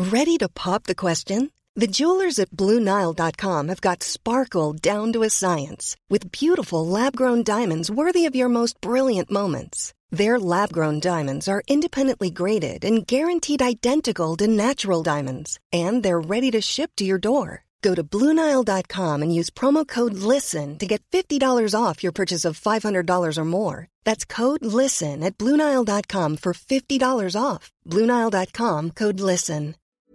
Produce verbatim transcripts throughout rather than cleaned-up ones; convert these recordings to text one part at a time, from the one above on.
Ready to pop the question? The jewelers at Blue Nile dot com have got sparkle down to a science with beautiful lab-grown diamonds worthy of your most brilliant moments. Their lab-grown diamonds are independently graded and guaranteed identical to natural diamonds, and they're ready to ship to your door. Go to Blue Nile dot com and use promo code LISTEN to get fifty dollars off your purchase of five hundred dollars or more. That's code LISTEN at Blue Nile dot com for fifty dollars off. Blue Nile dot com, code LISTEN.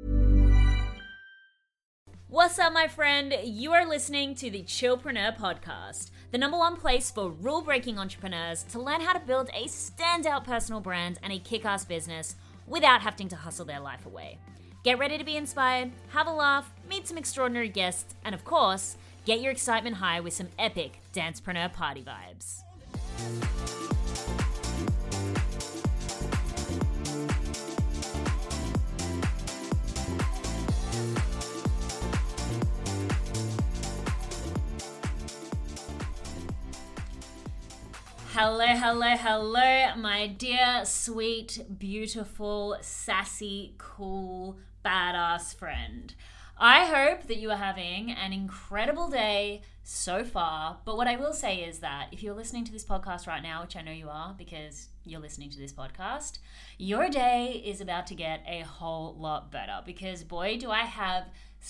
What's up, my friend? You are listening to the Chillpreneur Podcast, the number one place for rule-breaking entrepreneurs to learn how to build a standout personal brand and a kick-ass business without having to hustle their life away. Get ready to be inspired, have a laugh, meet some extraordinary guests, and of course, get your excitement high with some epic Dancepreneur party vibes. Hello, hello, hello, my dear, sweet, beautiful, sassy, cool, badass friend. I hope that you are having an incredible day so far, but what I will say is that if you're listening to this podcast right now, which I know you are because you're listening to this podcast, your day is about to get a whole lot better because boy, do I have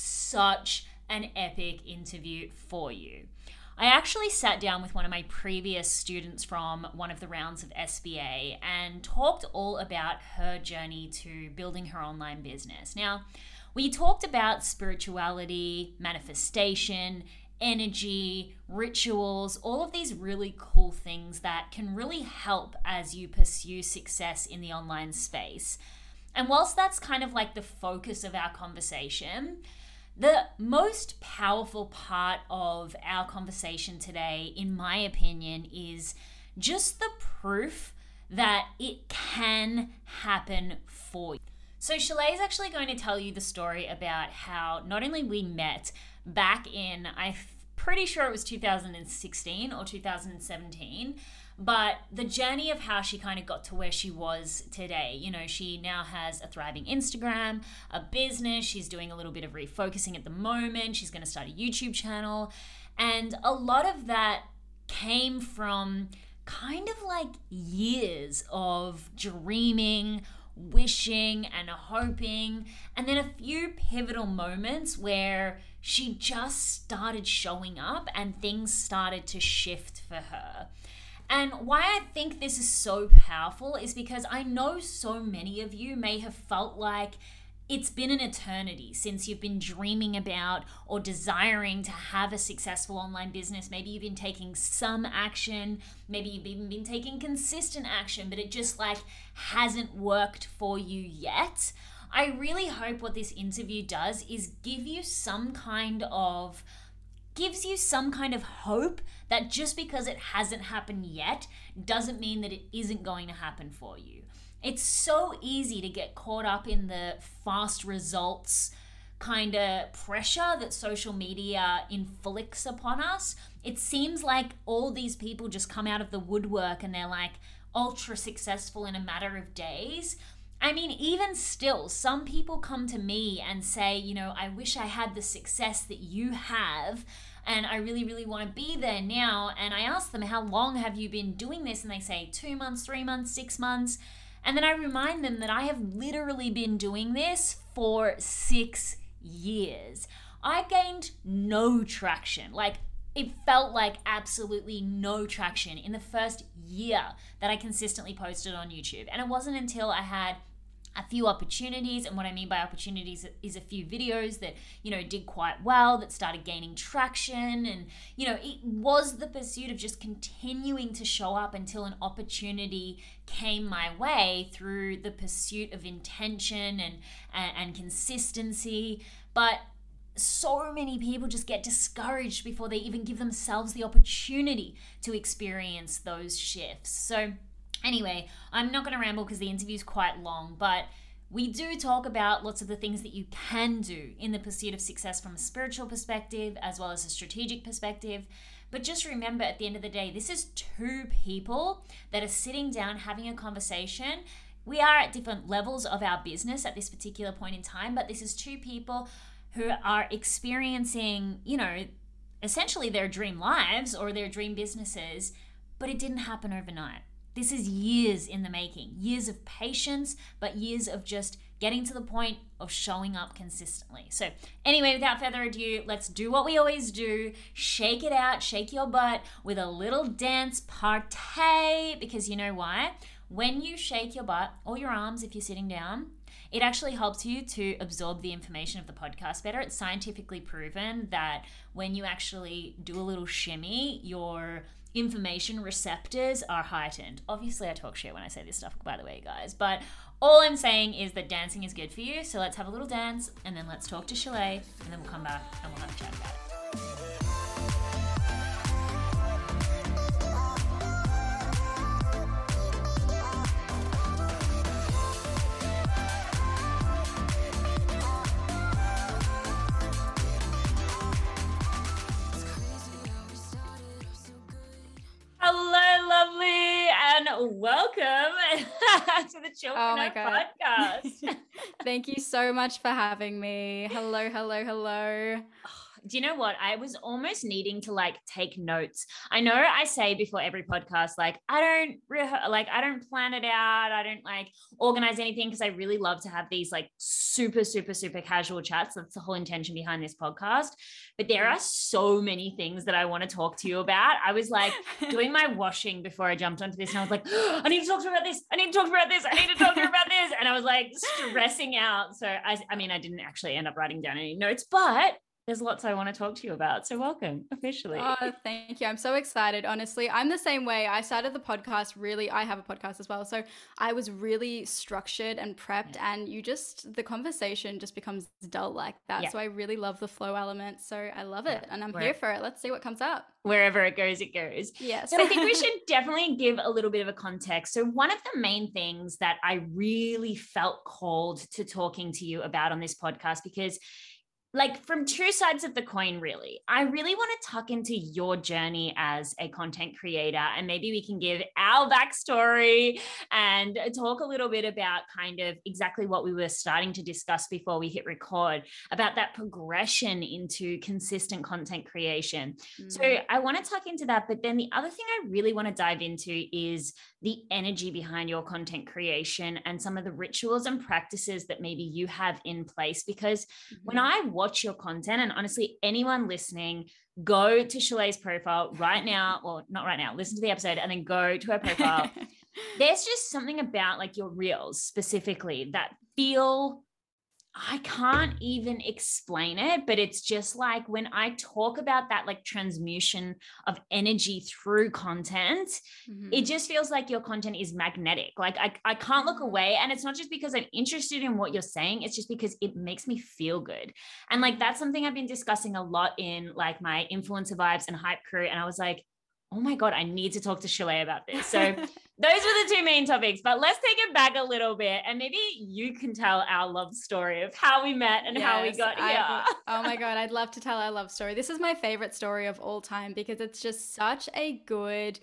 such an epic interview for you. I actually sat down with one of my previous students from one of the rounds of S B A and talked all about her journey to building her online business. Now, we talked about spirituality, manifestation, energy, rituals, all of these really cool things that can really help as you pursue success in the online space. And whilst that's kind of like the focus of our conversation, the most powerful part of our conversation today, in my opinion, is just the proof that it can happen for you. So Shalay is actually going to tell you the story about how not only we met back in, I'm pretty sure it was two thousand sixteen or two thousand seventeen, but the journey of how she kind of got to where she was today. You know, she now has a thriving Instagram, a business. She's doing a little bit of refocusing at the moment. She's going to start a YouTube channel. And a lot of that came from kind of like years of dreaming, wishing and hoping, and then a few pivotal moments where she just started showing up and things started to shift for her. And why I think this is so powerful is because I know so many of you may have felt like it's been an eternity since you've been dreaming about or desiring to have a successful online business. Maybe you've been taking some action, maybe you've even been taking consistent action, but it just like hasn't worked for you yet. I really hope what this interview does is give you some kind of gives you some kind of hope that just because it hasn't happened yet doesn't mean that it isn't going to happen for you. It's so easy to get caught up in the fast results kind of pressure that social media inflicts upon us. It seems like all these people just come out of the woodwork and they're like ultra successful in a matter of days. I mean, even still, some people come to me and say, you know, I wish I had the success that you have, and I really, really want to be there now. And I ask them, how long have you been doing this? And they say two months, three months, six months. And then I remind them that I have literally been doing this for six years. I gained no traction. Like, it felt like absolutely no traction in the first year that I consistently posted on YouTube. And it wasn't until I had a few opportunities, and what I mean by opportunities is a few videos that, you know, did quite well, that started gaining traction. And, you know, it was the pursuit of just continuing to show up until an opportunity came my way through the pursuit of intention and, and, and consistency. But so many people just get discouraged before they even give themselves the opportunity to experience those shifts. So anyway, I'm not going to ramble because the interview is quite long, but we do talk about lots of the things that you can do in the pursuit of success from a spiritual perspective as well as a strategic perspective. But just remember, at the end of the day, this is two people that are sitting down having a conversation, we are at different levels of our business at this particular point in time, but this is two people who are experiencing, you know, essentially their dream lives or their dream businesses, but it didn't happen overnight. This is years in the making, years of patience, but years of just getting to the point of showing up consistently. So anyway, without further ado, let's do what we always do. Shake it out, shake your butt with a little dance party, because you know why? When you shake your butt or your arms if you're sitting down, it actually helps you to absorb the information of the podcast better. It's scientifically proven that when you actually do a little shimmy, your information receptors are heightened. Obviously, I talk shit when I say this stuff, by the way, guys, but all I'm saying is that dancing is good for you. So let's have a little dance and then let's talk to Shalay, and then we'll come back and we'll have a chat about it. Hello, lovely, and welcome to the Children oh my Up God. podcast. Thank you so much for having me. Hello, hello, hello. Do you know what? I was almost needing to like take notes. I know I say before every podcast, like I don't re- like I don't plan it out. I don't like organize anything because I really love to have these like super, super, super casual chats. That's the whole intention behind this podcast. But there are so many things that I want to talk to you about. I was like doing my washing before I jumped onto this, and I was like, oh, I need to talk to you about this. I need to talk to you about this. I need to talk to you about this. And I was like stressing out. So I, I mean, I didn't actually end up writing down any notes, but there's lots I want to talk to you about. So welcome officially. Oh, thank you. I'm so excited. Honestly, I'm the same way. I started the podcast really, I have a podcast as well. So I was really structured and prepped, yeah. and you just, the conversation just becomes dull like that. Yeah. So I really love the flow element. So I love it, yeah. and I'm Where, here for it. Let's see what comes up. Wherever it goes, it goes. Yes. So I think we should definitely give a little bit of a context. So one of the main things that I really felt called to talking to you about on this podcast, because like from two sides of the coin, really. I really want to tuck into your journey as a content creator, and maybe we can give our backstory and talk a little bit about kind of exactly what we were starting to discuss before we hit record, about that progression into consistent content creation. Mm. So I want to tuck into that. But then the other thing I really want to dive into is the energy behind your content creation and some of the rituals and practices that maybe you have in place. Because mm-hmm. when I watch your content, and honestly, anyone listening, go to Shalay's profile right now, well, not right now, listen to the episode and then go to her profile. There's just something about like your reels specifically that feel, I can't even explain it, but it's just like when I talk about that like transmutation of energy through content, mm-hmm. it just feels like your content is magnetic. Like I, I can't look away. And it's not just because I'm interested in what you're saying. It's just because it makes me feel good. And like, that's something I've been discussing a lot in like my influencer vibes and hype crew. And I was like, oh my God, I need to talk to Shalay about this. So those were the two main topics, but let's take it back a little bit. And maybe you can tell our love story of how we met and yes, how we got here. I, oh my God, I'd love to tell our love story. This is my favorite story of all time because it's just such a good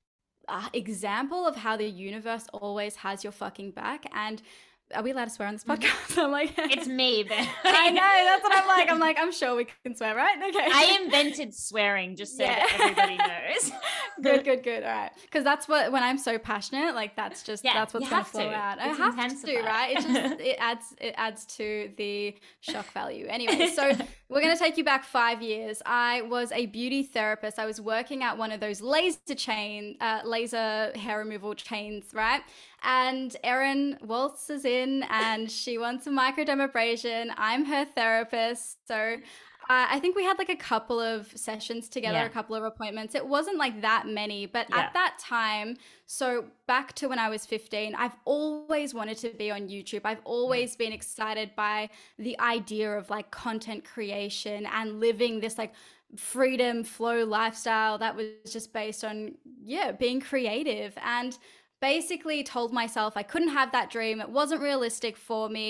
uh, example of how the universe always has your fucking back. And are we allowed to swear on this podcast? I'm like, it's me, but I know, that's what I'm like. I'm like, I'm sure we can swear, right? Okay. I invented swearing just so yeah. that everybody knows. Good, good, good. All right. Because that's what, when I'm so passionate, like that's just, yeah, that's what's going to flow out. I have to, right? It just, it adds, it adds to the shock value. Anyway, so we're going to take you back five years. I was a beauty therapist. I was working at one of those laser chain, uh, laser hair removal chains, right? And Erin waltzes in and she wants a microdermabrasion. I'm her therapist. So uh, I think we had like a couple of sessions together, yeah. a couple of appointments. It wasn't like that many, but yeah. at that time, so back to when I was fifteen, I've always wanted to be on YouTube. I've always yeah. been excited by the idea of like content creation and living this like freedom flow lifestyle that was just based on, yeah, being creative. And basically told myself I couldn't have that dream. It wasn't realistic for me.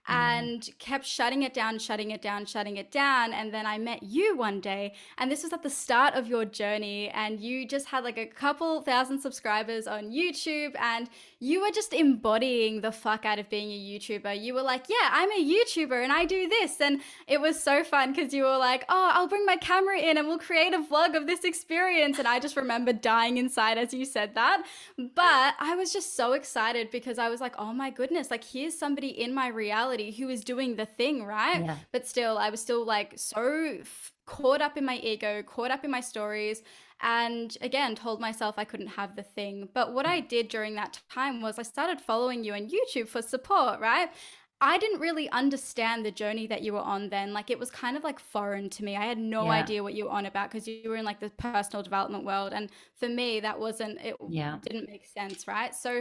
and mm. kept shutting it down, shutting it down, shutting it down. And then I met you one day, and this was at the start of your journey, and you just had like a couple thousand subscribers on YouTube, and you were just embodying the fuck out of being a YouTuber. You were like, yeah, I'm a YouTuber and I do this. And it was so fun because you were like, oh, I'll bring my camera in and we'll create a vlog of this experience. And I just remember dying inside as you said that. But I was just so excited because I was like, oh my goodness, like here's somebody in my reality who is doing the thing, right? Yeah. But still, I was still like so f- caught up in my ego, caught up in my stories, and again, told myself I couldn't have the thing. But what I did during that time was I started following you on YouTube for support, right? I didn't really understand the journey that you were on then. Like it was kind of like foreign to me. I had no yeah. idea what you were on about because you were in like the personal development world. And for me, that wasn't, it yeah. didn't make sense, right? So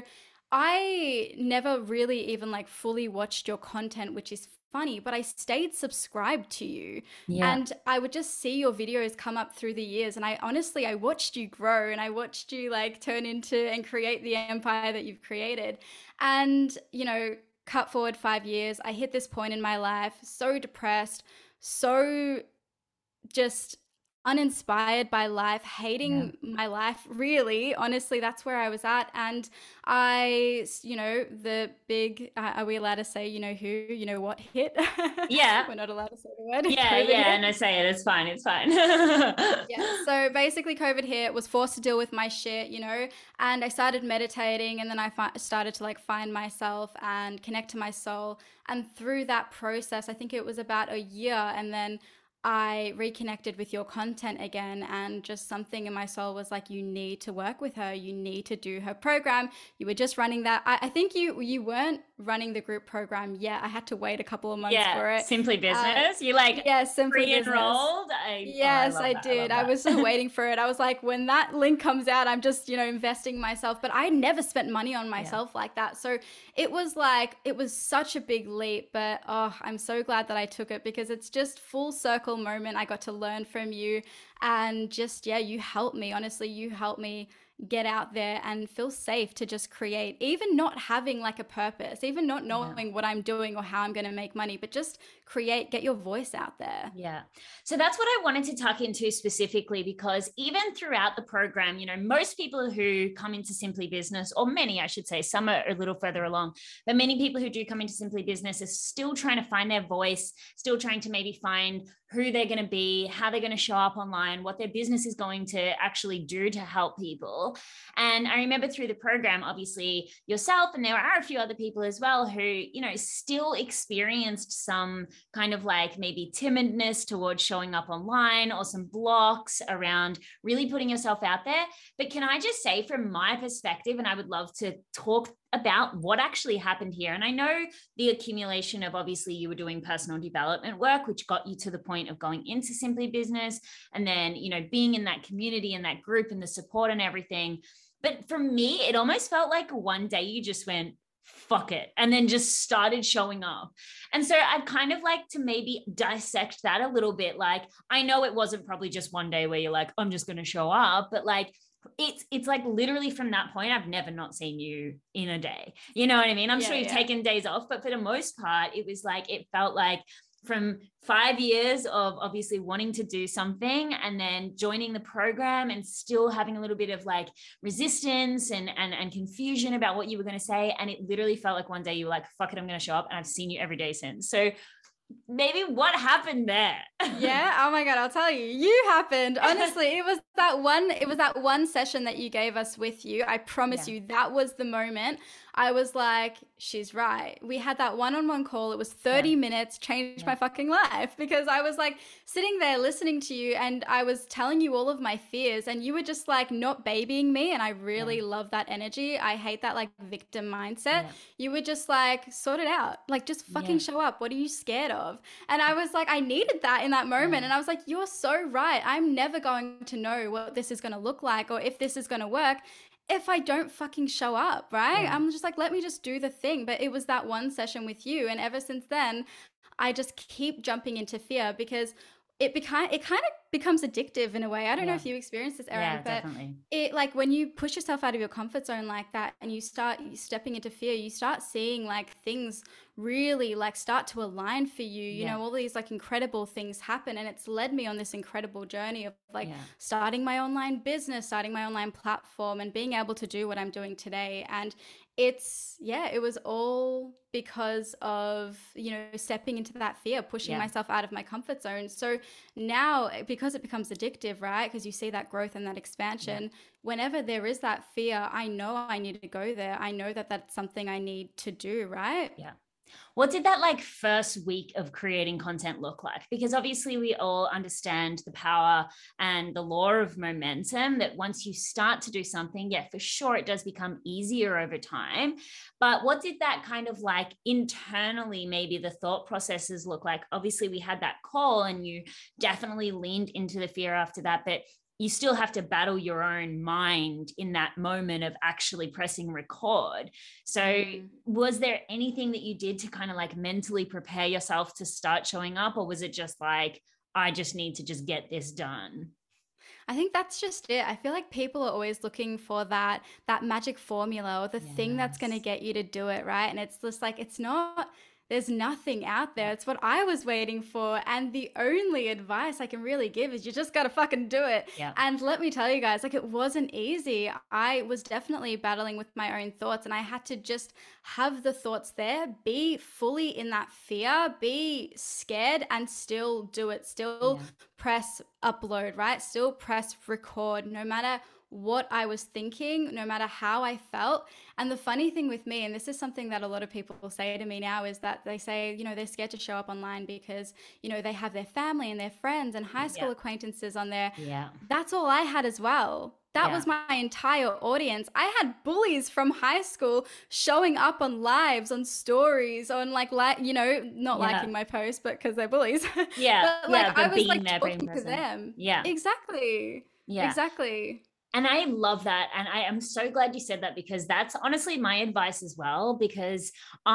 I never really even like fully watched your content, which is funny, but I stayed subscribed to you. Yeah. And I would just see your videos come up through the years. And I honestly, I watched you grow and I watched you like turn into and create the empire that you've created. And, you know, cut forward five years, I hit this point in my life, so depressed, so just uninspired by life, hating yeah. my life, really. Honestly, that's where I was at. And I, you know, the big, uh, are we allowed to say, you know who, you know what hit? Yeah. We're not allowed to say the word. Yeah, COVID yeah, hit. No, say it. It's fine. It's fine. Yeah. So basically COVID hit, was forced to deal with my shit, you know, and I started meditating, and then I fi- started to like find myself and connect to my soul. And through that process, I think it was about a year, and then I reconnected with your content again, and just something in my soul was like, you need to work with her. You need to do her program. You were just running that. I, I think you you weren't running the group program yet. I had to wait a couple of months yeah, for it. Simply Business. Uh, you like yeah, Simply pre-enrolled? I, yes, oh, I, I did. I, I was just waiting for it. I was like, when that link comes out, I'm just, you know, investing myself. But I never spent money on myself yeah. like that. So it was like, it was such a big leap. But oh, I'm so glad that I took it, because it's just full circle moment. I got to learn from you, and just, yeah, you helped me. Honestly, you helped me get out there and feel safe to just create, even not having like a purpose, even not knowing yeah. what I'm doing or how I'm going to make money, but just create, get your voice out there. Yeah. So that's what I wanted to tuck into specifically, because even throughout the program, you know, most people who come into Simply Business, or many, I should say, some are a little further along, but many people who do come into Simply Business are still trying to find their voice, still trying to maybe find who they're going to be, how they're going to show up online, what their business is going to actually do to help people. And I remember through the program, obviously yourself, and there are a few other people as well who, you know, still experienced some kind of like maybe timidness towards showing up online, or some blocks around really putting yourself out there. But can I just say, from my perspective, and I would love to talk about what actually happened here. And I know the accumulation of, obviously you were doing personal development work, which got you to the point of going into Simply Business, and then, you know, being in that community and that group and the support and everything. But for me, it almost felt like one day you just went, fuck it, and then just started showing up. And so I'd kind of like to maybe dissect that a little bit. Like, I know it wasn't probably just one day where you're like, I'm just going to show up, but like, it's it's like literally from that point, I've never not seen you in a day. You know what I mean? I'm yeah, sure you've yeah. taken days off, but for the most part, it was like, it felt like from five years of obviously wanting to do something, and then joining the program and still having a little bit of like resistance and and, and confusion about what you were going to say. And it literally felt like one day you were like, fuck it, I'm going to show up. And I've seen you every day since. So maybe what happened there? Yeah. Oh my God. I'll tell you, you happened. Honestly, it was that one, it was that one session that you gave us with you. I promise yeah. you, that was the moment I was like, she's right. We had that one-on-one call. It was thirty yeah. minutes, changed yeah. my fucking life, because I was like sitting there listening to you, and I was telling you all of my fears, and you were just like not babying me. And I really yeah. love that energy. I hate that like victim mindset. Yeah. You were just like, sort it out. Like, just fucking yeah. show up. What are you scared of? And I was like, I needed that in that moment. Yeah. And I was like, you're so right. I'm never going to know what this is going to look like, or if this is going to work, if I don't fucking show up, right? Yeah. I'm just like, let me just do the thing. But it was that one session with you. And ever since then, I just keep jumping into fear, because it became it kind of becomes addictive in a way. I don't Yeah. know if you experienced this, Erin, Yeah, but definitely. it, like, when you push yourself out of your comfort zone like that and you start stepping into fear, you start seeing like things really like start to align for you. You Yeah. know, all these like incredible things happen, and it's led me on this incredible journey of like Yeah. starting my online business, starting my online platform, and being able to do what I'm doing today. And it's, yeah, it was all because of, you know, stepping into that fear, pushing Yeah. myself out of my comfort zone. So now, because it becomes addictive, right? Because you see that growth and that expansion. Yeah. Whenever there is that fear, I know I need to go there. I know that that's something I need to do, right? Yeah. What did that like first week of creating content look like? Because obviously we all understand the power and the law of momentum, that once you start to do something, yeah, for sure, it does become easier over time. But what did that kind of like internally, maybe the thought processes look like? Obviously we had that call and you definitely leaned into the fear after that, but you still have to battle your own mind in that moment of actually pressing record. So mm. was there anything that you did to kind of like mentally prepare yourself to start showing up? Or was it just like, I just need to just get this done? I think that's just it. I feel like people are always looking for that that magic formula or the yes. thing that's going to get you to do it, right? And it's just like, it's not, there's nothing out there. It's what I was waiting for. And the only advice I can really give is you just got to fucking do it. Yeah. And let me tell you guys, like, it wasn't easy. I was definitely battling with my own thoughts, and I had to just have the thoughts there, be fully in that fear, be scared, and still do it. Still yeah. press upload, right? Still press record, no matter what I was thinking, no matter how I felt. And the funny thing with me, and this is something that a lot of people will say to me now, is that they say, you know, they're scared to show up online because, you know, they have their family and their friends and high school yeah. acquaintances on there. Yeah. That's all I had as well. That yeah. was my entire audience. I had bullies from high school showing up on lives, on stories, on like, like you know, not yeah. liking my post, but because they're bullies. Yeah. But like yeah, I was like there, talking to them. Yeah. Exactly. Yeah. Exactly. And I love that. And I am so glad you said that, because that's honestly my advice as well, because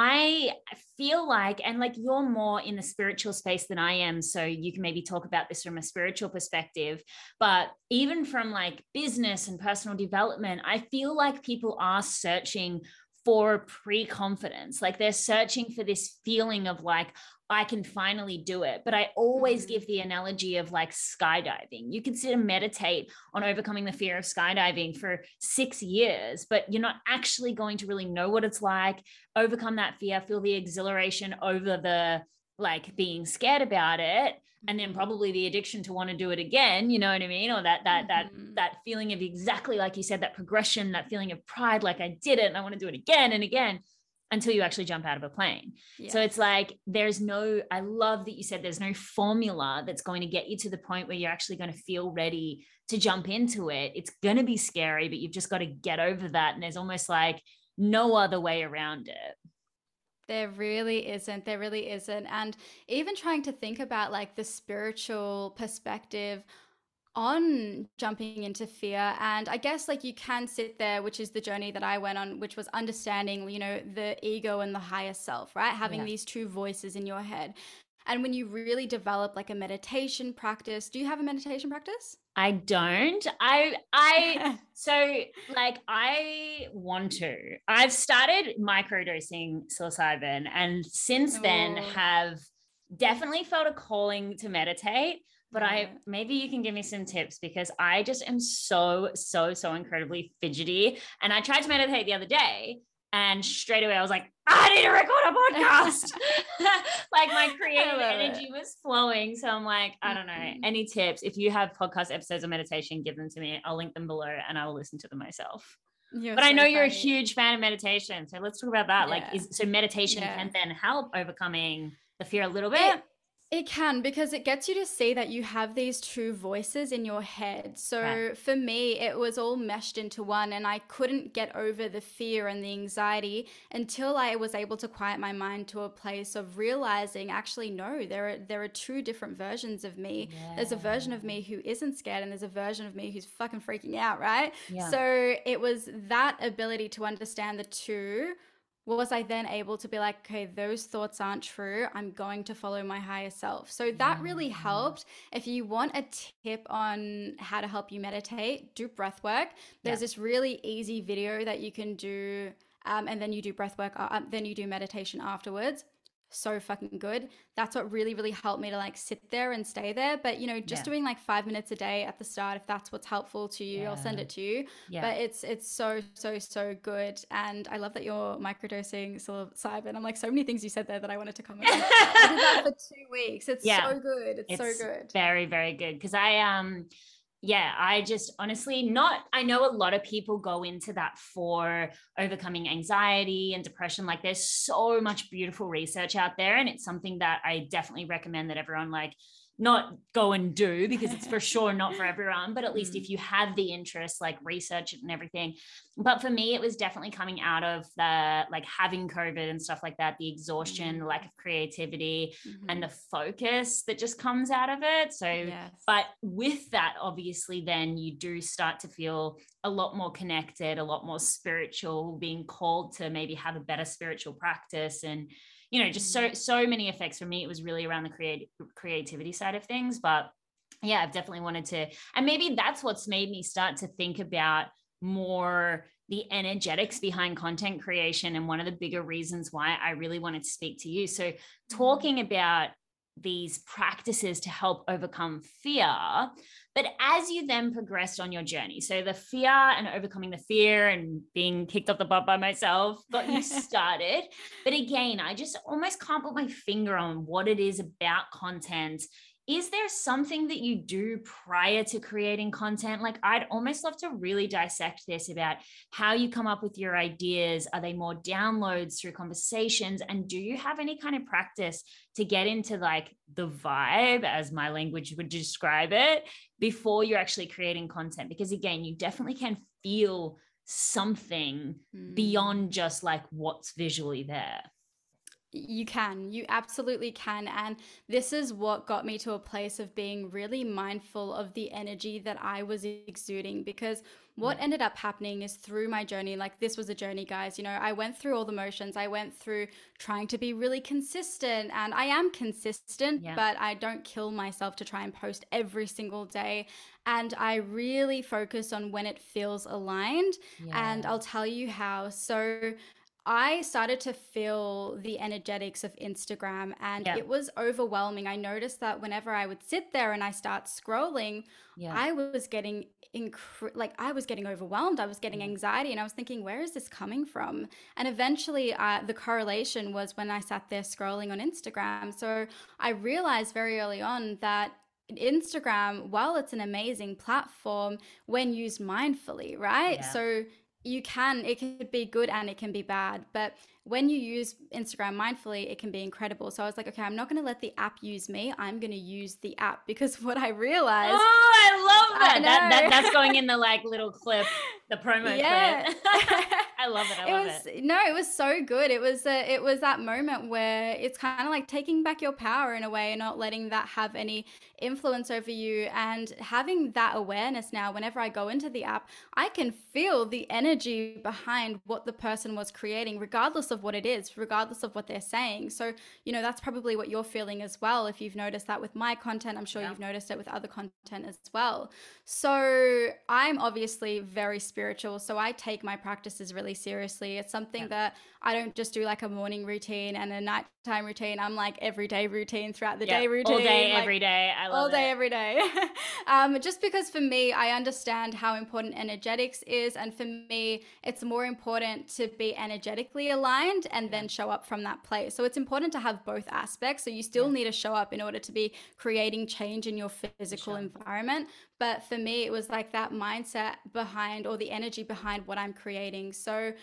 I feel like, and like you're more in the spiritual space than I am, so you can maybe talk about this from a spiritual perspective, but even from like business and personal development, I feel like people are searching for pre-confidence. Like they're searching for this feeling of like, I can finally do it. But I always mm-hmm. give the analogy of like skydiving. You can sit and meditate on overcoming the fear of skydiving for six years, but you're not actually going to really know what it's like, overcome that fear, feel the exhilaration over the like being scared about it, and then probably the addiction to want to do it again, you know what I mean? Or that, that, mm-hmm. that, that feeling of, exactly like you said, that progression, that feeling of pride, like I did it and I want to do it again and again, until you actually jump out of a plane. Yes. So it's like, there's no, I love that you said there's no formula that's going to get you to the point where you're actually going to feel ready to jump into it. It's going to be scary, but you've just got to get over that. And there's almost like no other way around it. There really isn't. There really isn't. And even trying to think about like the spiritual perspective on jumping into fear. And I guess like you can sit there, which is the journey that I went on, which was understanding, you know, the ego and the higher self, right? Having yeah. these two voices in your head. And when you really develop like a meditation practice, do you have a meditation practice? I don't. I, I, so like I want to. I've started microdosing psilocybin, and since oh. then have definitely felt a calling to meditate. But I, maybe you can give me some tips, because I just am so, so, so incredibly fidgety. And I tried to meditate the other day, and straight away I was like, I need to record a podcast. Like my creative energy it. was flowing. So I'm like, I don't know, mm-hmm. any tips? If you have podcast episodes on meditation, give them to me. I'll link them below and I will listen to them myself. You're but so I know funny. You're a huge fan of meditation. So let's talk about that. Yeah. Like, is, so meditation yeah. can then help overcoming the fear a little bit? It, It can, because it gets you to see that you have these two voices in your head. So right. for me, it was all meshed into one, and I couldn't get over the fear and the anxiety until I was able to quiet my mind to a place of realizing, actually, no, there are there are two different versions of me. Yeah. There's a version of me who isn't scared, and there's a version of me who's fucking freaking out, right? Yeah. So it was that ability to understand the two was I then able to be like, okay, those thoughts aren't true. I'm going to follow my higher self. So that Yeah. really helped. If you want a tip on how to help you meditate, do breath work. There's Yeah. this really easy video that you can do, um, and then you do breath work, uh, then you do meditation afterwards. So fucking good. That's what really, really helped me to like sit there and stay there. But, you know, just Yeah. doing like five minutes a day at the start, if that's what's helpful to you, Yeah. I'll send it to you. Yeah. But it's it's so, so, so good. And I love that you're microdosing psilocybin. I'm like, so many things you said there that I wanted to comment on. I did that for two weeks. It's Yeah. so good. It's, It's so good. very, very good. Because I um yeah, I just honestly not, I know a lot of people go into that for overcoming anxiety and depression. Like there's so much beautiful research out there. And it's something that I definitely recommend that everyone like not go and do, because it's for sure not for everyone, but at least if you have the interest, like research it and everything. But for me, it was definitely coming out of the like having COVID and stuff like that, the exhaustion, the lack of creativity, mm-hmm. and the focus that just comes out of it. So, yes. But with that, obviously, then you do start to feel a lot more connected, a lot more spiritual, being called to maybe have a better spiritual practice, and you know, just so, so many effects. For me, it was really around the creative creativity side of things. But yeah, I've definitely wanted to, and maybe that's what's made me start to think about more the energetics behind content creation. And one of the bigger reasons why I really wanted to speak to you. So talking about these practices to help overcome fear, but as you then progressed on your journey, so the fear and overcoming the fear and being kicked off the butt by myself got you started. But again, I just almost can't put my finger on what it is about content. Is there something that you do prior to creating content? Like, I'd almost love to really dissect this about how you come up with your ideas. Are they more downloads through conversations? And do you have any kind of practice to get into like the vibe, as my language would describe it, before you're actually creating content? Because again, you definitely can feel something mm. beyond just like what's visually there. You can, you absolutely can. And this is what got me to a place of being really mindful of the energy that I was exuding, because what yeah. ended up happening is through my journey, like this was a journey, guys, you know, I went through all the motions. I went through trying to be really consistent, and I am consistent, yeah. but I don't kill myself to try and post every single day. And I really focus on when it feels aligned. Yeah. And I'll tell you how. So I started to feel the energetics of Instagram, and yeah. it was overwhelming. I noticed that whenever I would sit there and I start scrolling, yeah. I was getting incre- like I was getting overwhelmed. I was getting anxiety, and I was thinking, where is this coming from? And eventually uh, the correlation was when I sat there scrolling on Instagram. So I realized very early on that Instagram, while it's an amazing platform when used mindfully, right? Yeah. So you can, it can be good and it can be bad, but when you use Instagram mindfully, it can be incredible. So I was like, okay, I'm not going to let the app use me. I'm going to use the app, because what I realized. Oh, I love that. I that, that that's going in the like little clip, the promo yeah. clip. I love it. I it love was, it. No, it was so good. It was, uh, it was that moment where it's kind of like taking back your power in a way, and not letting that have any influence over you, and having that awareness now. Whenever I go into the app, I can feel the energy behind what the person was creating, regardless of what it is, regardless of what they're saying. So, you know, that's probably what you're feeling as well. If you've noticed that with my content, I'm sure yeah. you've noticed it with other content as well. So I'm obviously very spiritual, so I take my practices really seriously. It's something yeah. that I don't just do like a morning routine and a nighttime routine. I'm like everyday routine throughout the yeah. day routine. All day, like, every day. I love all day, it. every day. um, just because for me, I understand how important energetics is. And for me, it's more important to be energetically aligned and yeah. then show up from that place. So it's important to have both aspects. So you still yeah. need to show up in order to be creating change in your physical sure. environment. But for me, it was like that mindset behind, or the energy behind what I'm creating. So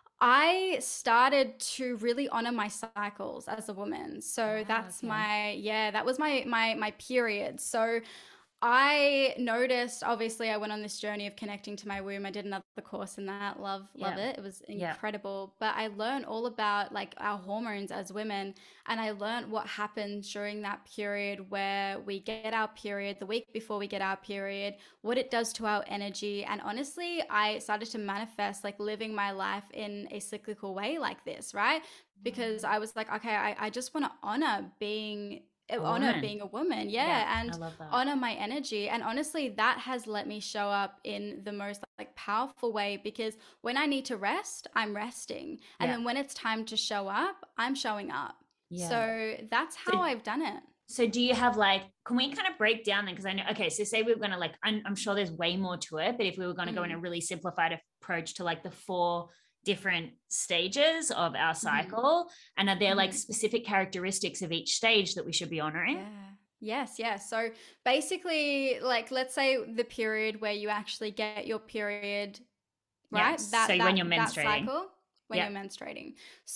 I started to really honor my cycles as a woman. So ah, that's okay. my, yeah, that was my, my, my period. So I noticed, obviously, I went on this journey of connecting to my womb. I did another course in that. Love, love Yeah. it. It was incredible. Yeah. But I learned all about like our hormones as women. And I learned what happens during that period where we get our period, the week before we get our period, what it does to our energy. And honestly, I started to manifest like living my life in a cyclical way like this, right? Because I was like, okay, I, I just want to honor being A honor woman. being a woman, yeah, Yeah, and I love that. honor my energy. And honestly, that has let me show up in the most like powerful way, because when I need to rest, I'm resting, and Yeah. then when it's time to show up, I'm showing up. Yeah. So that's how So- I've done it. So do you have like, can we kind of break down then? Because I know, okay, so say we we're going to like, I'm, I'm sure there's way more to it, but if we were going to mm. go in a really simplified approach to like the four different stages of our cycle, mm. and are there mm. like specific characteristics of each stage that we should be honoring? Yeah. Yes, yes. So basically, like, let's say the period where you actually get your period, right? Yes. That, so that, when you're that menstruating. cycle. When yep. you're menstruating.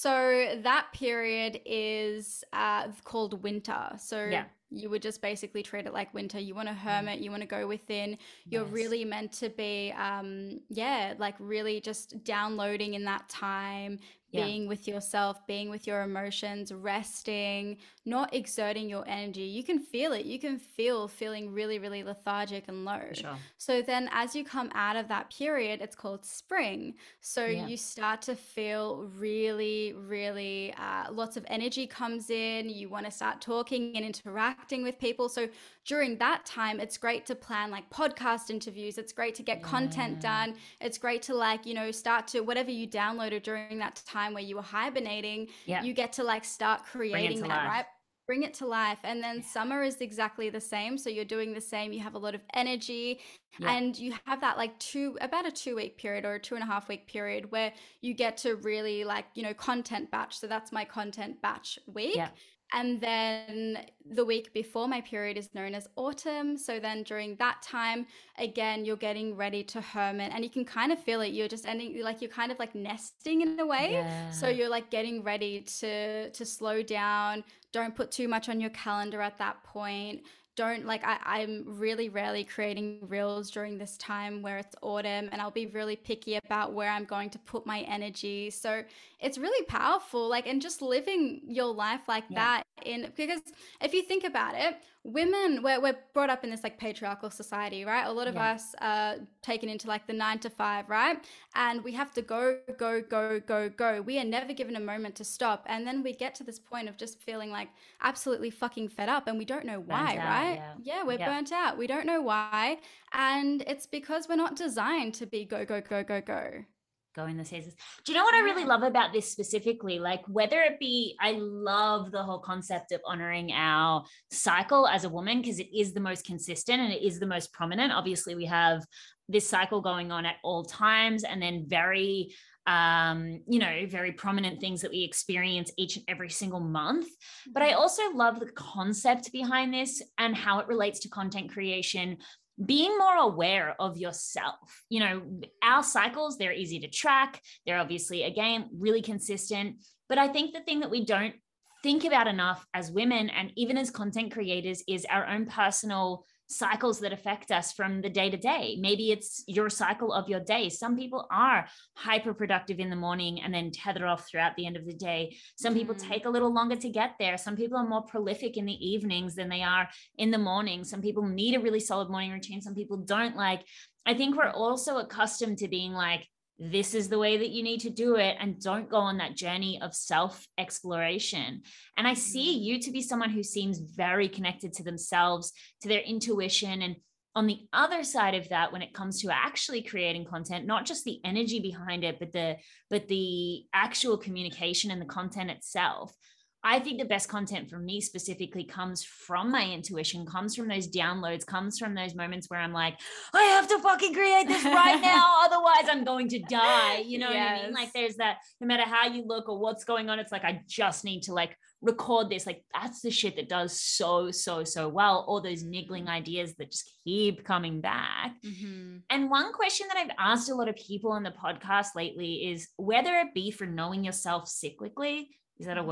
So that period is uh, called winter. So yeah. you would just basically treat it like winter. You want to hermit, you want to go within. You're nice. really meant to be, um, yeah, like really just downloading in that time, yeah. being with yourself, being with your emotions, resting, not exerting your energy. You can feel it. You can feel feeling really, really lethargic and low. Sure. So then as you come out of that period, it's called spring. So yeah. you start to feel really, really, uh, lots of energy comes in. You want to start talking and interacting with people. So during that time, it's great to plan like podcast interviews. It's great to get yeah. content done. It's great to like, you know, start to whatever you downloaded during that time where you were hibernating, yeah. you get to like start creating that, life. right? Bring it to life. And then yeah. summer is exactly the same. So you're doing the same. You have a lot of energy yeah. and you have that like two, about a two week period or a two and a half week period where you get to really like, you know, content batch. So that's my content batch week. Yeah. And then the week before my period is known as autumn. So then during that time, again, you're getting ready to hermit, and you can kind of feel it. You're just ending, like you're kind of like nesting in a way. Yeah. So you're like getting ready to to slow down. Don't put too much on your calendar at that point. Don't like, I, I'm really rarely creating reels during this time where it's autumn, and I'll be really picky about where I'm going to put my energy. So it's really powerful, like, and just living your life like yeah. that in, because if you think about it, women, we're, we're brought up in this like patriarchal society, right? A lot of yeah. us are taken into like the nine to five, right? And we have to go, go, go, go, go. We are never given a moment to stop. And then we get to this point of just feeling like absolutely fucking fed up, and we don't know why, out, right? Yeah, yeah we're yeah. burnt out. We don't know why. And it's because we're not designed to be go, go, go, go, go. Go in the seasons. Do you know what I really love about this specifically? Like whether it be, I love the whole concept of honoring our cycle as a woman, because it is the most consistent and it is the most prominent. Obviously we have this cycle going on at all times, and then very, um, you know, very prominent things that we experience each and every single month. But I also love the concept behind this and how it relates to content creation, being more aware of yourself. You know, our cycles, they're easy to track. They're obviously, again, really consistent. But I think the thing that we don't think about enough as women and even as content creators is our own personal cycles that affect us from the day to day. Maybe it's your cycle of your day. Some people are hyper productive in the morning and then tether off throughout the end of the day. Some mm. people take a little longer to get there. Some people are more prolific in the evenings than they are in the morning. Some people need a really solid morning routine. Some people don't. Like, I think we're also accustomed to being like, this is the way that you need to do it, and don't go on that journey of self-exploration. And I see you to be someone who seems very connected to themselves, to their intuition. And on the other side of that, when it comes to actually creating content, not just the energy behind it, but the but the actual communication and the content itself, I think the best content for me specifically comes from my intuition, comes from those downloads, comes from those moments where I'm like, I have to fucking create this right now. Otherwise I'm going to die. You know yes. what I mean? Like there's that, no matter how you look or what's going on, it's like, I just need to like record this. Like that's the shit that does so, so, so well. All those niggling ideas that just keep coming back. Mm-hmm. And one question that I've asked a lot of people on the podcast lately is whether it be for knowing yourself cyclically, is that a word?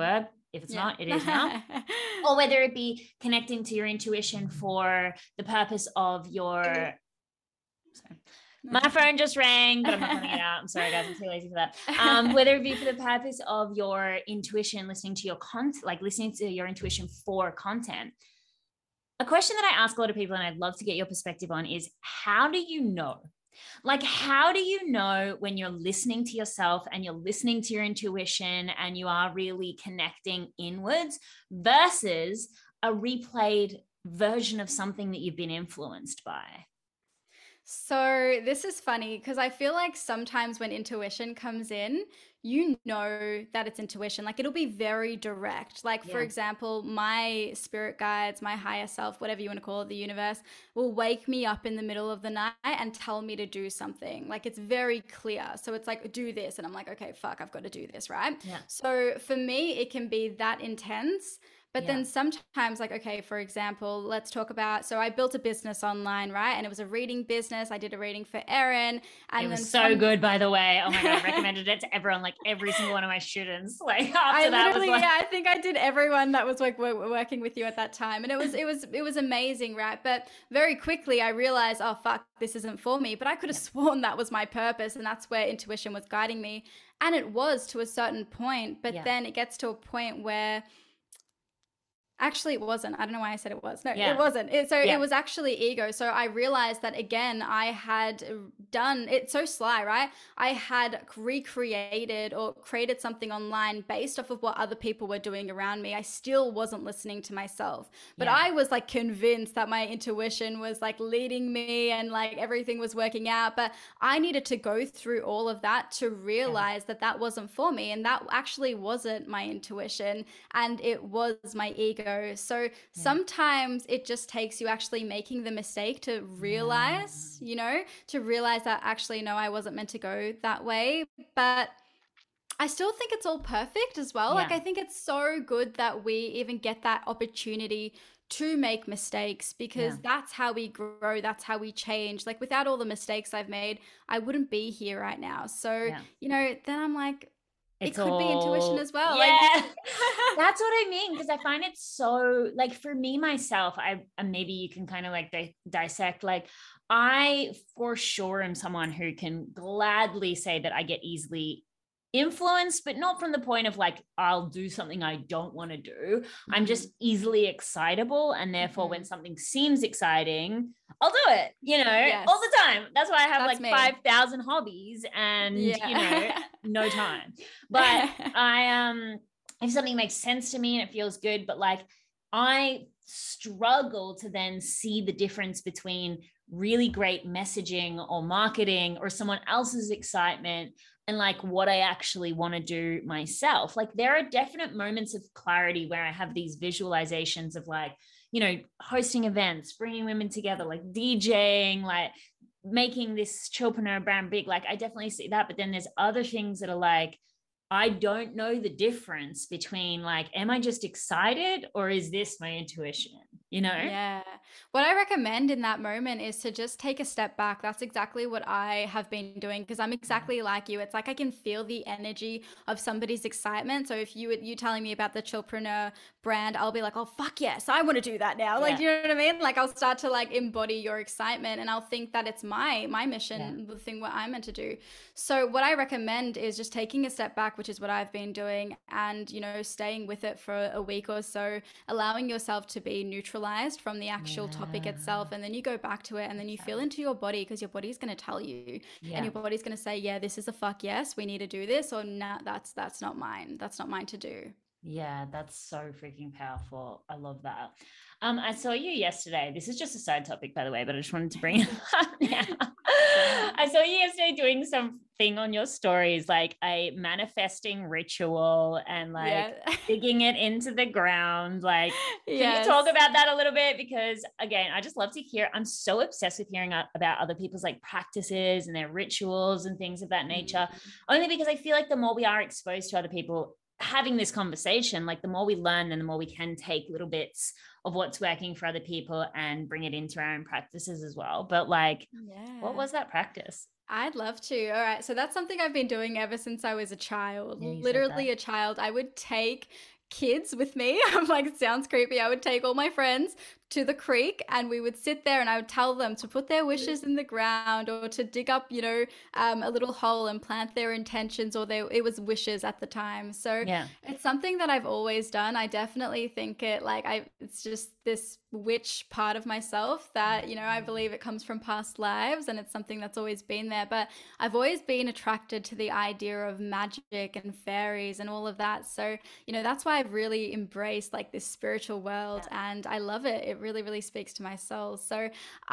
If it's yeah. not, it is now. Or whether it be connecting to your intuition for the purpose of your, sorry. My phone just rang, but I'm not putting it out. I'm sorry, guys. I'm too lazy for that. Um, whether it be for the purpose of your intuition, listening to your content, like listening to your intuition for content. A question that I ask a lot of people, and I'd love to get your perspective on, is how do you know? Like, how do you know when you're listening to yourself and you're listening to your intuition and you are really connecting inwards versus a replayed version of something that you've been influenced by? So this is funny because I feel like sometimes when intuition comes in, you know that it's intuition. Like it'll be very direct. Like yeah. for example, my spirit guides, my higher self, whatever you want to call it, the universe, will wake me up in the middle of the night and tell me to do something. Like it's very clear. So it's like, do this. And I'm like, okay, fuck, I've got to do this, right? Yeah. So for me, it can be that intense. But yeah. then sometimes, like, okay, for example, let's talk about, so I built a business online, right? And it was a reading business. I did a reading for Erin. And it was then so some... good, by the way. Oh my God, I recommended it to everyone, like every single one of my students. Like after I that was like... yeah, I think I did everyone that was like working with you at that time. And it was, it was, it was amazing, right? But very quickly I realized, oh, fuck, this isn't for me. But I could have yeah. sworn that was my purpose. And that's where intuition was guiding me. And it was to a certain point. But yeah. then it gets to a point where actually, it wasn't. I don't know why I said it was. No, yeah. it wasn't. It, so yeah. it was actually ego. So I realized that, again, I had done, it's so sly, right? I had recreated or created something online based off of what other people were doing around me. I still wasn't listening to myself. But yeah. I was like convinced that my intuition was like leading me and like everything was working out. But I needed to go through all of that to realize yeah. that that wasn't for me. And that actually wasn't my intuition. And it was my ego. So yeah. sometimes it just takes you actually making the mistake to realize, yeah. you know, to realize that actually, no, I wasn't meant to go that way. But I still think it's all perfect as well. Yeah. Like, I think it's so good that we even get that opportunity to make mistakes because yeah. that's how we grow. That's how we change. Like, without all the mistakes I've made, I wouldn't be here right now. So, yeah. you know, then I'm like, It's it could all... be intuition as well. Yeah, like... that's what I mean. Because I find it so, like, for me, myself, I and maybe you can kind of like di- dissect, like, I for sure am someone who can gladly say that I get easily influenced, but not from the point of like, I'll do something I don't want to do. Mm-hmm. I'm just easily excitable. And therefore, mm-hmm. when something seems exciting, I'll do it, you know, yes. all the time. That's why I have That's like five thousand hobbies and, yeah. you know, no time. But I, um, if something makes sense to me and it feels good, but like I struggle to then see the difference between really great messaging or marketing or someone else's excitement and like what I actually want to do myself. Like there are definite moments of clarity where I have these visualizations of like, you know, hosting events, bringing women together, like DJing, like making this chillpreneur brand big. Like I definitely see that. But then there's other things that are like, I don't know the difference between like, am I just excited or is this my intuition? You know? Yeah. What I recommend in that moment is to just take a step back. That's exactly what I have been doing because I'm exactly like you. It's like I can feel the energy of somebody's excitement. So if you were you telling me about the Chillpreneur brand, I'll be like, oh, fuck yes, I want to do that now. Like, yeah. you know what I mean? Like I'll start to like embody your excitement and I'll think that it's my, my mission, yeah. the thing what I'm meant to do. So what I recommend is just taking a step back, which is what I've been doing and, you know, staying with it for a week or so, allowing yourself to be neutral from the actual yeah. topic itself, and then you go back to it and then you feel into your body because your body's going to tell you yeah. and your body's going to say, yeah, this is a fuck yes, we need to do this, or nah, that's that's not mine that's not mine to do. Yeah, that's so freaking powerful. I love that. Um, I saw you yesterday. This is just a side topic, by the way, but I just wanted to bring it up now. I saw you yesterday doing something on your stories, like a manifesting ritual and like yeah. digging it into the ground. Like, can yes. you talk about that a little bit? Because again, I just love to hear, I'm so obsessed with hearing about other people's like practices and their rituals and things of that nature, mm. only because I feel like the more we are exposed to other people having this conversation, like the more we learn and the more we can take little bits of what's working for other people and bring it into our own practices as well. But like, yeah. what was that practice? I'd love to. All right. So that's something I've been doing ever since I was a child, yeah, literally a child. I would take kids with me. I'm like, it sounds creepy. I would take all my friends to the creek and we would sit there and I would tell them to put their wishes in the ground or to dig up, you know, um, a little hole and plant their intentions, or their, it was wishes at the time. So yeah. it's something that I've always done. I definitely think it like I, it's just this witch part of myself that, you know, I believe it comes from past lives and it's something that's always been there. But I've always been attracted to the idea of magic and fairies and all of that. So, you know, that's why I've really embraced like this spiritual world yeah. and I love it. It really, really speaks to my soul. So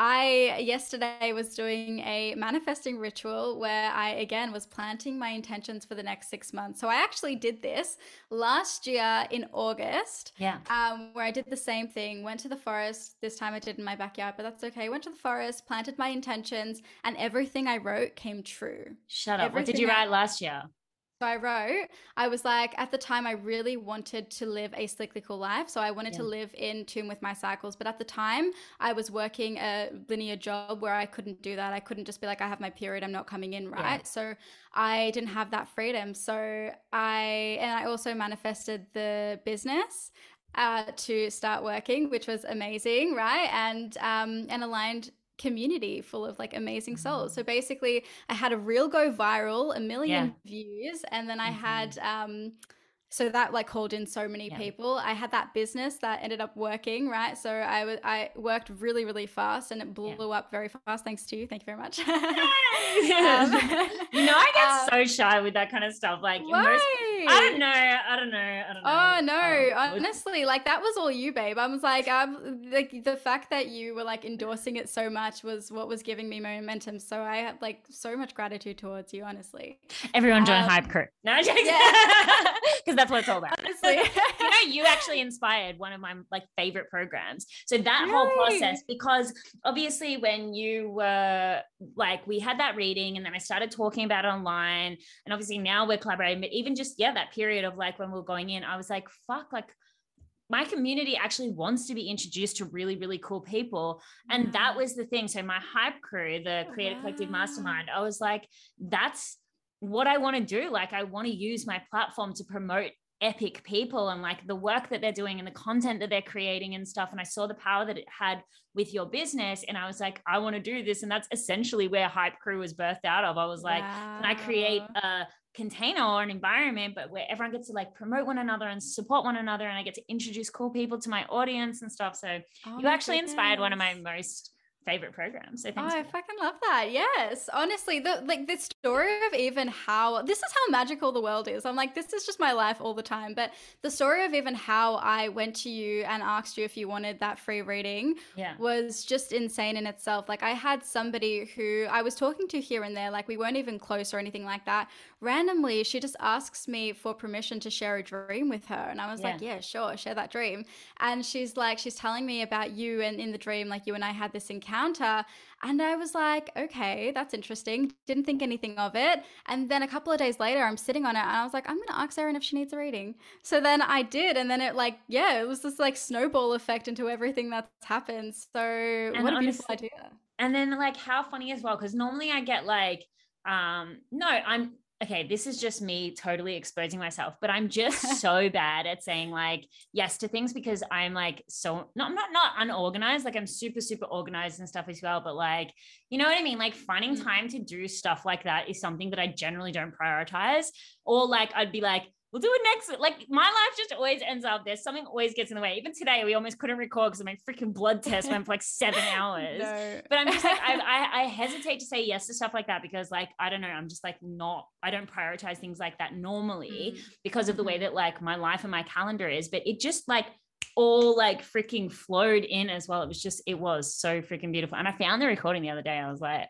I yesterday was doing a manifesting ritual where I again was planting my intentions for the next six months. So I actually did this last year in August. Yeah. Um, where I did the same thing, went to the forest. This time I did in my backyard, but that's okay. Went to the forest, planted my intentions, and everything I wrote came true. Shut up. Everything what did you write I- last year? So I wrote, I was like, at the time, I really wanted to live a cyclical life. So I wanted yeah. to live in tune with my cycles. But at the time, I was working a linear job where I couldn't do that. I couldn't just be like, I have my period, I'm not coming in, right? Yeah. So I didn't have that freedom. So I, and I also manifested the business uh, to start working, which was amazing, right? And, um, and aligned community full of like amazing souls. So basically I had a reel go viral, a million yeah. views, and then I mm-hmm. had um so that like called in so many yeah. people. I had that business that ended up working, right? So I was I worked really, really fast and it blew yeah. up very fast. Thanks to you. Thank you very much. um, you know, I get um, so shy with that kind of stuff. Like why? Most, I don't know. I don't know. I don't know. Oh no. Oh. Honestly, like that was all you, babe. I was like, um, like the fact that you were like endorsing it so much was what was giving me momentum. So I have like so much gratitude towards you, honestly. Everyone join um, Hype Crew. No, I'm joking. Yeah. Because that's what it's all about. Honestly. You know, you actually inspired one of my like favorite programs. So that really? whole process, because obviously when you were like, we had that reading and then I started talking about it online, and obviously now we're collaborating, but even just, yeah, that period of like when we were going in, I was like, fuck, like my community actually wants to be introduced to really, really cool people. And wow. that was the thing. So my Hype Crew, the Creative wow. Collective Mastermind, I was like, that's what I want to do. Like, I want to use my platform to promote epic people and like the work that they're doing and the content that they're creating and stuff. And I saw the power that it had with your business. And I was like, I want to do this. And that's essentially where Hype Crew was birthed out of. I was like, wow. can I create a container or an environment, but where everyone gets to like promote one another and support one another. And I get to introduce cool people to my audience and stuff. So oh you actually goodness. inspired one of my most favorite programs. So thanks. Oh, I fucking love that. Yes. Honestly, the like the story of even how this is how magical the world is. I'm like, this is just my life all the time. But the story of even how I went to you and asked you if you wanted that free reading yeah. was just insane in itself. Like I had somebody who I was talking to here and there, like we weren't even close or anything like that. Randomly, she just asks me for permission to share a dream with her. And I was yeah. like, yeah, sure, share that dream. And she's like, she's telling me about you, and in the dream, like you and I had this encounter. And I was like, okay, that's interesting. Didn't think anything of it. And then a couple of days later, I'm sitting on it and I was like, I'm going to ask Erin if she needs a reading. So then I did. And then it like, yeah, it was this like snowball effect into everything that's happened. So and what a beautiful honestly, idea. And then like how funny as well, because normally I get like, um, no, I'm, okay, this is just me totally exposing myself, but I'm just so bad at saying like yes to things because I'm like, so not, not, not unorganized. Like I'm super, super organized and stuff as well. But like, you know what I mean? Like finding time to do stuff like that is something that I generally don't prioritize, or like, I'd be like, we'll do it next. Like my life just always ends up, there's something always gets in the way. Even today, we almost couldn't record because my freaking blood test went for like seven hours. No. But I'm just like, I, I, I hesitate to say yes to stuff like that because like, I don't know, I'm just like not, I don't prioritize things like that normally mm. because of the way that like my life and my calendar is. But it just like all like freaking flowed in as well. It was just, it was so freaking beautiful. And I found the recording the other day. I was like,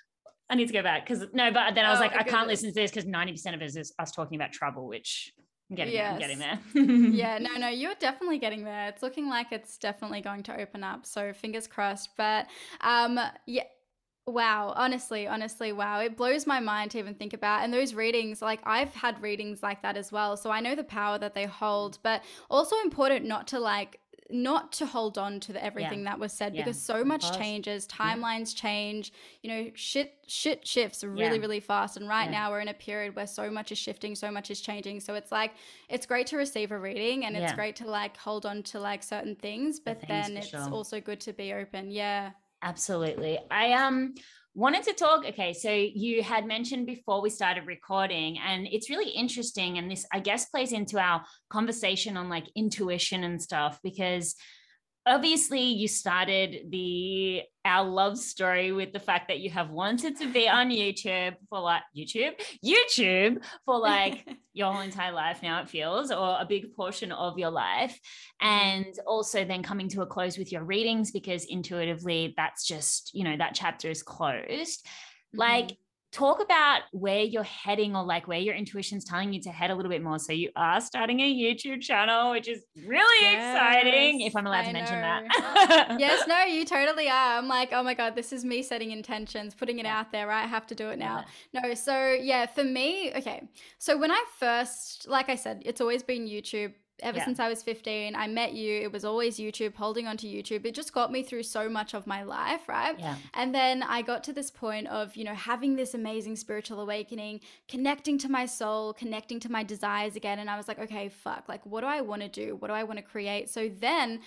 I need to go back because no, but then I was oh, like, I, I can't listen to this because ninety percent of it is us talking about trouble, which I'm getting yes. there. I'm getting there. Yeah, no, no, you're definitely getting there. It's looking like it's definitely going to open up. So fingers crossed. But um, yeah. Wow. Honestly, honestly, wow. It blows my mind to even think about. And those readings, like I've had readings like that as well. So I know the power that they hold, but also important not to like not to hold on to the everything yeah. that was said yeah. because so much changes, timelines yeah. change, you know, shit shit shifts really yeah. really fast, and right yeah. now we're in a period where so much is shifting, so much is changing. So it's like it's great to receive a reading, and yeah. it's great to like hold on to like certain things, but the things then it's sure. also good to be open. Yeah, absolutely. I um wanted to talk, okay, so you had mentioned before we started recording, and it's really interesting, and this I guess plays into our conversation on like intuition and stuff, because obviously you started the our love story with the fact that you have wanted to be on YouTube for like YouTube, YouTube for like your whole entire life now, it feels, or a big portion of your life. And also then coming to a close with your readings, because intuitively that's just, you know, that chapter is closed. Mm-hmm. Like, talk about where you're heading, or like where your intuition's telling you to head a little bit more. So you are starting a YouTube channel, which is really yes, exciting, if I'm allowed I to mention know. that. Yes, no, you totally are. I'm like, oh my God, this is me setting intentions, putting it yeah. out there, right? I have to do it now. Yeah. No, so yeah, for me, okay. So when I first, like I said, it's always been YouTube. Ever yeah. since I was fifteen, I met you. It was always YouTube, holding on to YouTube. It just got me through so much of my life, right? Yeah. And then I got to this point of, you know, having this amazing spiritual awakening, connecting to my soul, connecting to my desires again. And I was like, okay, fuck, like, what do I want to do? What do I want to create? So then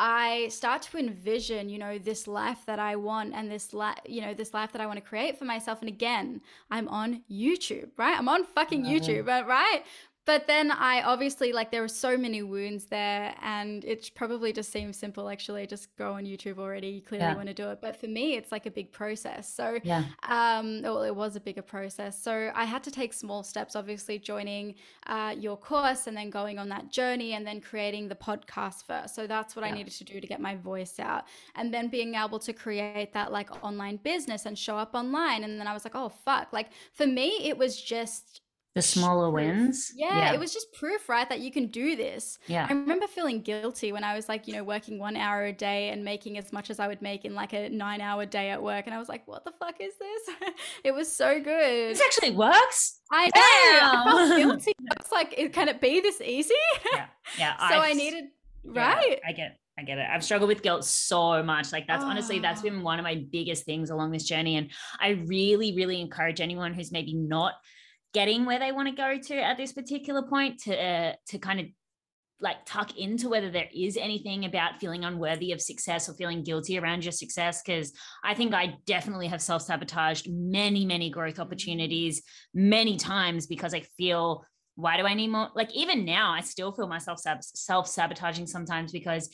I start to envision, you know, this life that I want, and this life, you know, this life that I want to create for myself. And again, I'm on YouTube, right? I'm on fucking oh. YouTube, right? But then I obviously, like, there were so many wounds there, and it probably just seems simple, actually, just go on YouTube already, you clearly yeah. want to do it. But for me, it's like a big process. So, yeah. um, well, it was a bigger process. So I had to take small steps, obviously joining uh, your course, and then going on that journey, and then creating the podcast first. So that's what yeah. I needed to do to get my voice out, and then being able to create that like online business and show up online. And then I was like, oh, fuck. Like, for me, it was just the smaller proof. wins. Yeah, yeah, it was just proof, right, that you can do this. Yeah. I remember feeling guilty when I was like, you know, working one hour a day and making as much as I would make in like a nine hour day at work. And I was like, what the fuck is this? It was so good. This actually works. I know. I felt guilty. I was like, can it be this easy? Yeah. Yeah. so I've, I needed, right? Yeah, I get I get it. I've struggled with guilt so much. Like that's oh. honestly, that's been one of my biggest things along this journey. And I really, really encourage anyone who's maybe not getting where they want to go to at this particular point to uh, to kind of like tuck into whether there is anything about feeling unworthy of success or feeling guilty around your success. Because I think I definitely have self-sabotaged many, many growth opportunities many times because I feel, why do I need more? Like even now, I still feel myself self-sabotaging sometimes because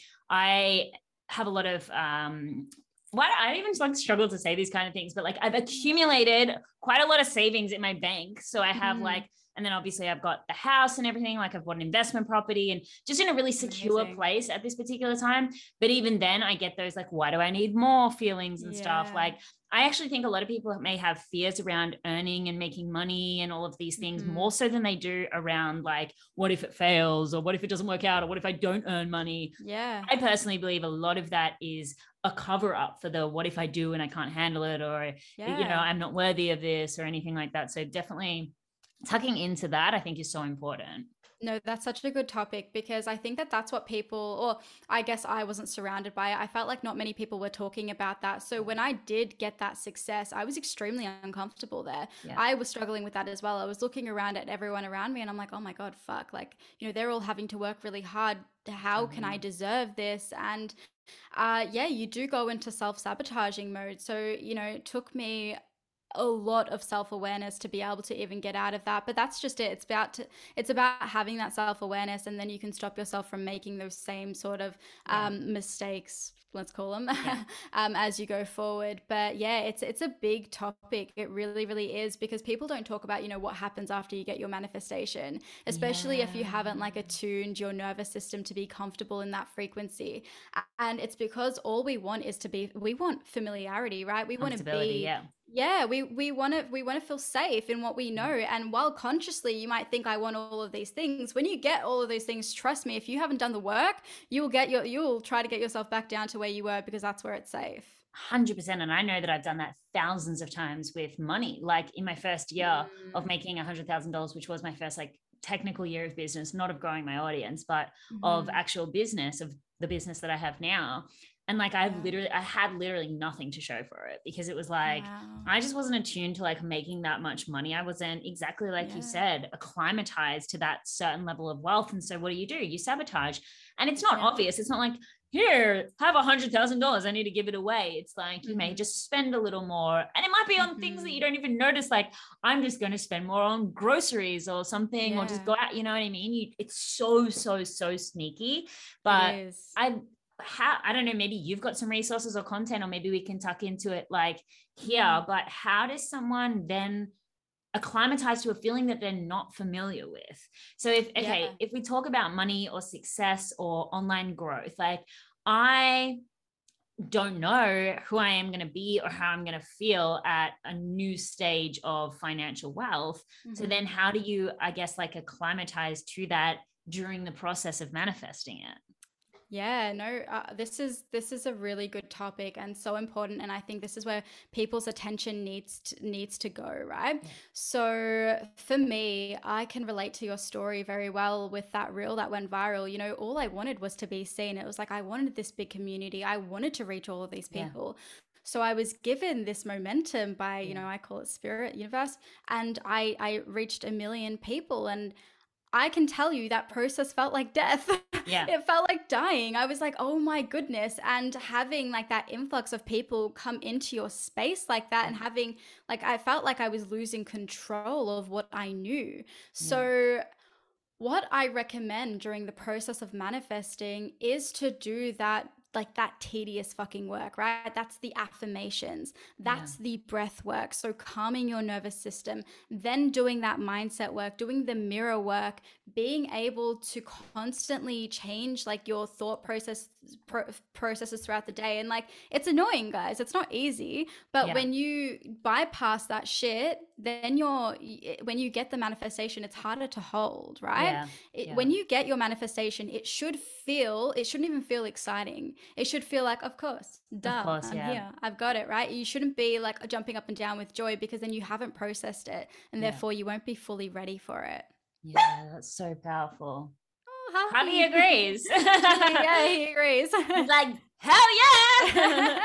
I have a lot of um What I even like struggle to say these kind of things, but like I've accumulated quite a lot of savings in my bank. So I have mm. like, and then obviously I've got the house and everything, like I've bought an investment property and just in a really secure Amazing. place at this particular time. But even then I get those like, why do I need more feelings and yeah. stuff? Like I actually think a lot of people may have fears around earning and making money and all of these things mm. more so than they do around like, what if it fails, or what if it doesn't work out, or what if I don't earn money? Yeah. I personally believe a lot of that is a cover up for the, what if I do and I can't handle it, or, yeah. you know, I'm not worthy of this or anything like that. So definitely tucking into that, I think is so important. No, that's such a good topic, because I think that that's what people, or I guess I wasn't surrounded by it. I felt like not many people were talking about that. So when I did get that success, I was extremely uncomfortable there. Yeah. I was struggling with that as well. I was looking around at everyone around me and I'm like, oh my God, fuck. Like, you know, they're all having to work really hard. How mm-hmm. can I deserve this? And uh, yeah, you do go into self-sabotaging mode. So, you know, it took me a lot of self-awareness to be able to even get out of that, but that's just it. It's about to, it's about having that self-awareness, and then you can stop yourself from making those same sort of um, yeah. mistakes, let's call them, yeah. um, as you go forward. But yeah, it's it's a big topic. It really, really is, because people don't talk about, you know, what happens after you get your manifestation, especially yeah. if you haven't like attuned your nervous system to be comfortable in that frequency. And it's because all we want is to be, we want familiarity, right? We want to be, yeah. Yeah, we we want to we want to feel safe in what we know. And while consciously you might think I want all of these things, when you get all of those things, trust me, if you haven't done the work, you will get your you'll try to get yourself back down to where you were, because that's where it's safe. one hundred percent. And I know that I've done that thousands of times with money. Like in my first year mm. of making one hundred thousand dollars, which was my first like technical year of business, not of growing my audience, but mm-hmm. of actual business, of the business that I have now. And like, I literally, I had literally nothing to show for it, because it was like, wow. I just wasn't attuned to like making that much money. I wasn't, exactly like yeah. you said, acclimatized to that certain level of wealth. And so what do you do? You sabotage. And it's not yeah. obvious. It's not like, here, have a hundred thousand dollars. I need to give it away. It's like, you mm-hmm. may just spend a little more, and it might be on mm-hmm. things that you don't even notice. Like, I'm just going to spend more on groceries or something, yeah. or just go out. You know what I mean? You, it's so, so, so sneaky, but I, how, I don't know, maybe you've got some resources or content, or maybe we can tuck into it like here, mm. but how does someone then acclimatize to a feeling that they're not familiar with? So if, okay, yeah. if we talk about money or success or online growth, like I don't know who I am going to be or how I'm going to feel at a new stage of financial wealth. Mm-hmm. So then how do you, I guess, like acclimatize to that during the process of manifesting it? Yeah, no, uh, this is this is a really good topic and so important, and I think this is where people's attention needs to, needs to go, right? Yeah. So for me, I can relate to your story very well with that reel that went viral. You know, all I wanted was to be seen. It was like I wanted this big community. I wanted to reach all of these people. Yeah. So I was given this momentum by, you know, I call it spirit, universe, and I I reached a million people, and I can tell you that process felt like death. Yeah. It felt like dying. I was like, oh my goodness. And having like that influx of people come into your space like that, and having like, I felt like I was losing control of what I knew. So yeah. what I recommend during the process of manifesting is to do that, like that tedious fucking work, right? That's the affirmations. That's yeah. the breath work. So calming your nervous system, then doing that mindset work, doing the mirror work, being able to constantly change like your thought process pro- processes throughout the day. And like, it's annoying, guys. It's not easy, but yeah. when you bypass that shit, then you're, when you get the manifestation, it's harder to hold, right? Yeah. It, yeah. When you get your manifestation, it should feel, it shouldn't even feel exciting. It should feel like, of course, duh, of course, I'm yeah. here. I've got it, right? You shouldn't be like jumping up and down with joy, because then you haven't processed it, and yeah. therefore you won't be fully ready for it. Yeah, that's so powerful. Oh, Javi agrees. Yeah, he agrees. He's like, hell yeah.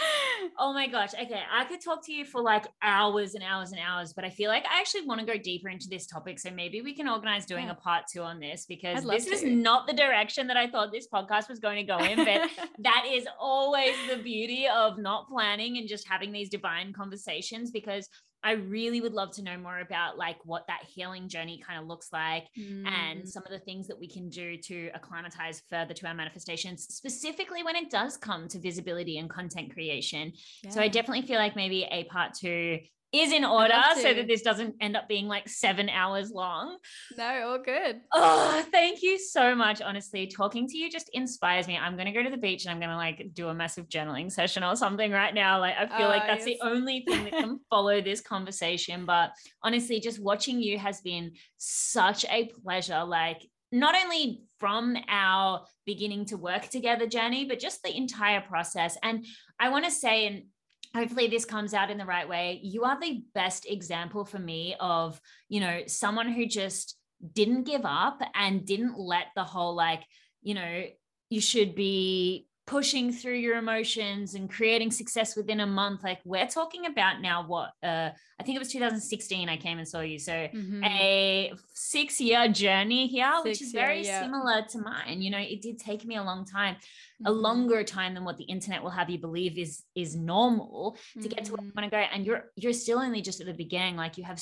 Oh my gosh. Okay. I could talk to you for like hours and hours and hours, but I feel like I actually want to go deeper into this topic. So maybe we can organize doing yeah. a part two on this, because this to. is not the direction that I thought this podcast was going to go in, but that is always the beauty of not planning and just having these divine conversations, because I really would love to know more about like what that healing journey kind of looks like, mm. and some of the things that we can do to acclimatize further to our manifestations, specifically when it does come to visibility and content creation. Yeah. So I definitely feel like maybe a part two is in order, so that this doesn't end up being like seven hours long. No, all good. Oh, thank you so much. Honestly, talking to you just inspires me. I'm going to go to the beach and I'm going to like do a massive journaling session or something right now. Like, I feel uh, like that's yes. the only thing that can follow this conversation. But honestly, just watching you has been such a pleasure. Like, not only from our beginning to work together journey, but just the entire process. And I want to say, and hopefully this comes out in the right way, you are the best example for me of, you know, someone who just didn't give up and didn't let the whole, like, you know, you should be pushing through your emotions and creating success within a month. Like, we're talking about now what, uh, I think it was two thousand sixteen I came and saw you. So mm-hmm. a six year journey here, six which is very year, yeah. similar to mine. You know, it did take me a long time, mm-hmm. a longer time than what the internet will have you believe is, is normal to mm-hmm. get to where you want to go. And you're, you're still only just at the beginning. Like, you have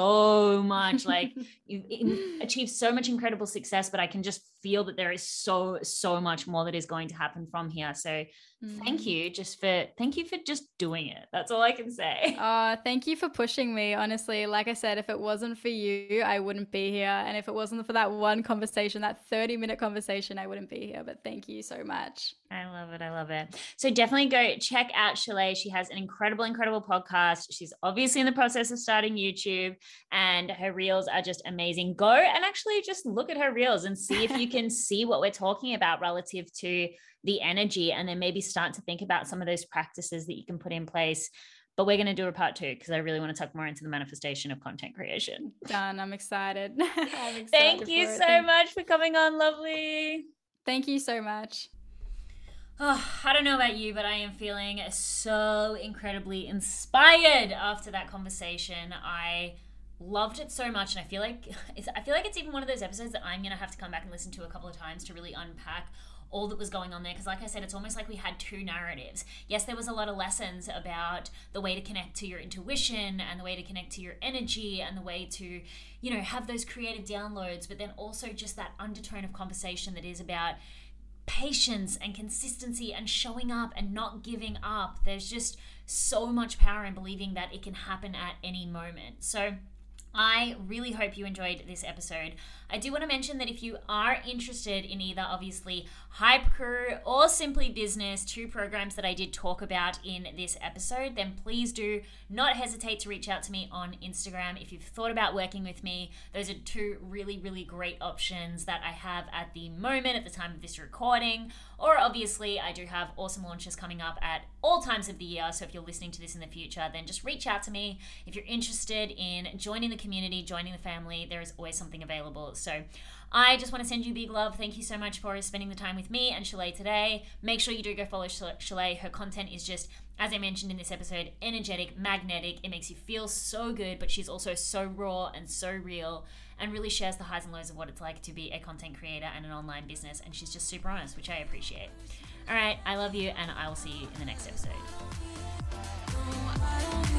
so much, like you've achieved so much incredible success, but I can just feel that there is so, so much more that is going to happen from here. So mm-hmm. thank you just for, thank you for just doing it. That's all I can say. Uh, thank you for pushing me. Honestly, like I said, if it wasn't for you, I wouldn't be here. And if it wasn't for that one conversation, that thirty minute conversation, I wouldn't be here. But thank you so much. I love it. I love it. So definitely go check out Shalay. She has an incredible, incredible podcast. She's obviously in the process of starting YouTube, and her reels are just amazing. Go and actually just look at her reels and see if you can see what we're talking about relative to the energy, and then maybe start to think about some of those practices that you can put in place. But we're going to do a part two, because I really want to talk more into the manifestation of content creation. Done. I'm excited. I'm excited. Thank you so much for coming on, lovely. Thank you so much. Oh, I don't know about you, but I am feeling so incredibly inspired after that conversation. I loved it so much, and I feel like it's, I feel like it's even one of those episodes that I'm gonna have to come back and listen to a couple of times to really unpack all that was going on there, because like I said, it's almost like we had two narratives. Yes, there was a lot of lessons about the way to connect to your intuition and the way to connect to your energy and the way to, you know, have those creative downloads, but then also just that undertone of conversation that is about patience and consistency and showing up and not giving up. There's just so much power in believing that it can happen at any moment. So I really hope you enjoyed this episode. I do want to mention that if you are interested in either, obviously, Hype Crew or Simply Business, two programs that I did talk about in this episode, then please do not hesitate to reach out to me on Instagram. If you've thought about working with me, those are two really, really great options that I have at the moment, at the time of this recording. Or obviously, I do have awesome launches coming up at all times of the year. So if you're listening to this in the future, then just reach out to me. If you're interested in joining the community, joining the family, there is always something available. So I just want to send you big love. Thank you so much for spending the time with me and Shalay today. Make sure you do go follow Shalay. Her content is just, as I mentioned in this episode, energetic, magnetic. It makes you feel so good, but she's also so raw and so real and really shares the highs and lows of what it's like to be a content creator and an online business. And she's just super honest, which I appreciate. All right, I love you, and I will see you in the next episode.